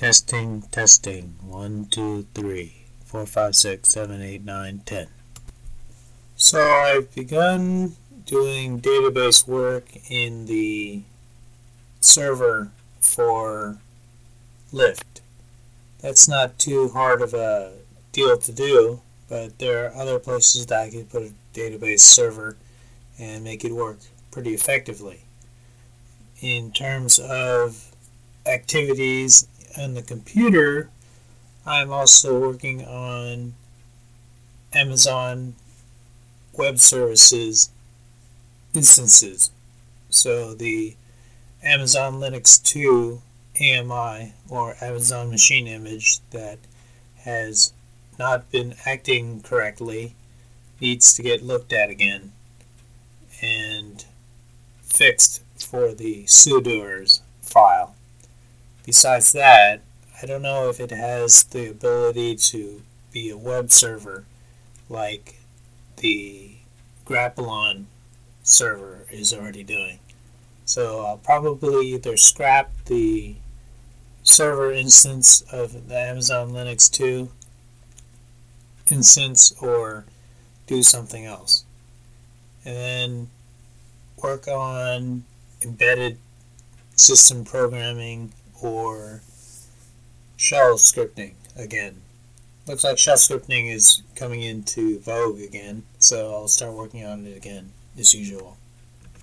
Testing, testing. 1, 2, 3, 4, 5, 6, 7, 8, 9, 10. So I've begun doing database work in the server for Lyft. That's not too hard of a deal to do, but there are other places that I can put a database server and make it work pretty effectively. In terms of activities on the computer, I'm also working on Amazon Web Services instances. So the Amazon Linux 2 AMI, or Amazon Machine Image, that has not been acting correctly needs to get looked at again and fixed for the sudoers file. Besides that, I don't know if it has the ability to be a web server like the Grappalon server is already doing. So I'll probably either scrap the server instance of the Amazon Linux 2 instance or do something else. And then work on embedded system programming or shell scripting again. Looks like shell scripting is coming into vogue again, so I'll start working on it again as usual.